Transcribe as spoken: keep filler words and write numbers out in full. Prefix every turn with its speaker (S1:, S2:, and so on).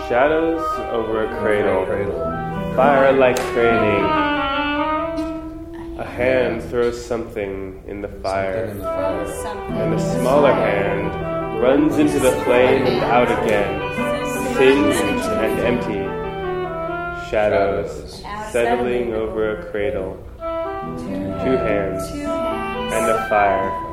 S1: Shadows over a cradle, fire-like training. A hand throws something in the fire, and a smaller hand runs into the flame and out again, singed and empty. Shadows settling over a cradle, two hands, and a fire.